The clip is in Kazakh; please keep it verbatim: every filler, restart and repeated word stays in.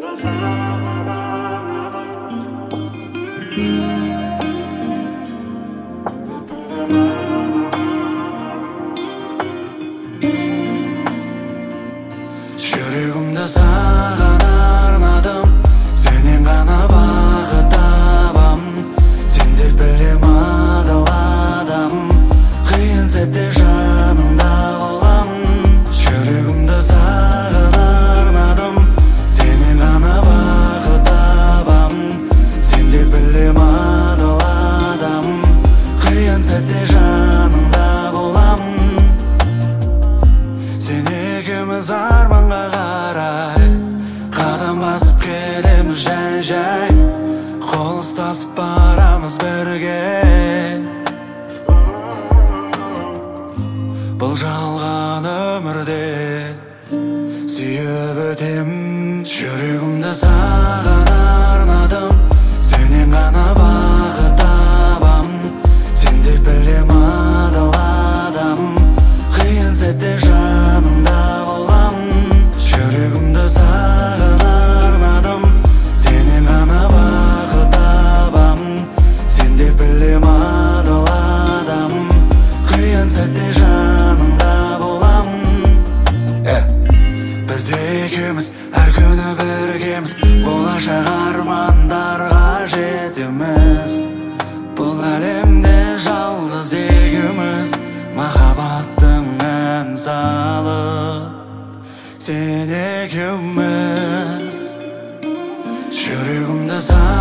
Жүрегімді саған арнадым, сенен ғана бақыт табамын. Сен деп білем адал адам, қиын сәтте жанымда боламын. Жүрегімді саған арнадым, сенен ғана бақыт табамын. Сен деп білем адал адам, қиын сәтте жанымда боламын. Сен екеуміз арманға қарай қадам басып келеміз жай-жай, қол ұстасып барамыз бірге. Бұл жалған өмірде сүйіп өтем. Жүрегімді саған арнадым, сенен ғана бақыт табамын. Сен деп білем адал адам, қиын сәтте жанымда боламын. Жүрегімді саған арнадым, сенен ғана бақыт табамын. Сен деп білем адал адам, қиын сәтте жанымда боламын. Біз екеуміз әр күні біргеміз, болашақ армандарға жетеміз. Бұл әлемде жалғыз екеуміз, махаббаттың ән салып сен екеуміз. Жүрегімді саған